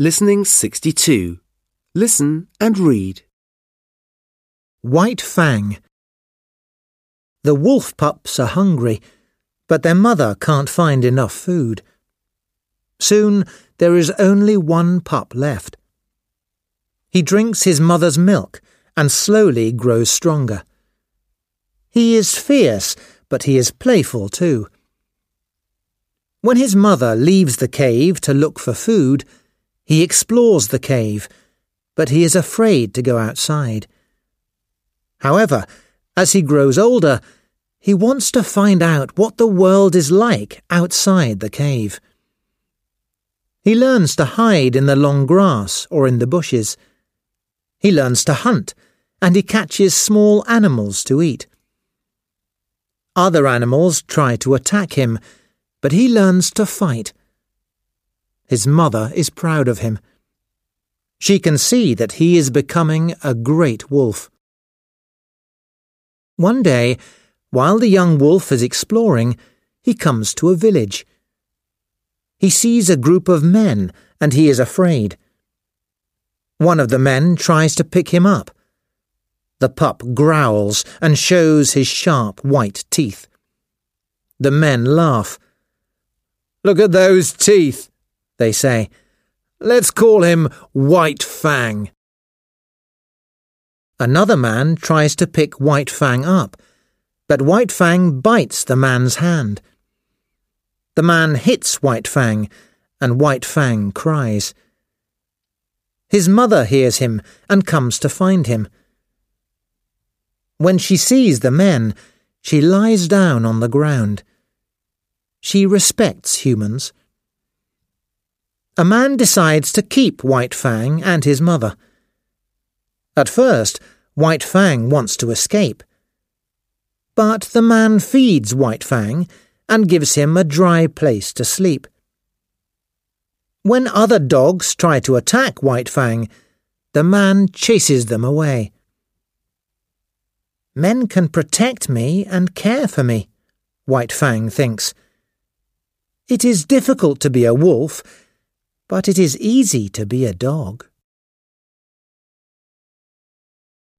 Listening 62. Listen and read. White Fang. The wolf pups are hungry, but their mother can't find enough food. Soon there is only one pup left. He drinks his mother's milk and slowly grows stronger. He is fierce, but he is playful too. When his mother leaves the cave to look for food, he explores the cave, but he is afraid to go outside. However, as he grows older, he wants to find out what the world is like outside the cave. He learns to hide in the long grass or in the bushes. He learns to hunt, and he catches small animals to eat. Other animals try to attack him, but he learns to fight. His mother is proud of him. She can see that he is becoming a great wolf. One day, while the young wolf is exploring, he comes to a village. He sees a group of men, and he is afraid. One of the men tries to pick him up. The pup growls and shows his sharp white teeth. The men laugh. "Look at those teeth," they say. "Let's call him White Fang." Another man tries to pick White Fang up, but White Fang bites the man's hand. The man hits White Fang, and White Fang cries. His mother hears him and comes to find him. When she sees the men, she lies down on the ground. She respects humans. A man decides to keep White Fang and his mother. At first, White Fang wants to escape. But the man feeds White Fang and gives him a dry place to sleep. When other dogs try to attack White Fang, the man chases them away. Men can protect me and care for me, White Fang thinks. It is difficult to be a wolf, but it is easy to be a dog.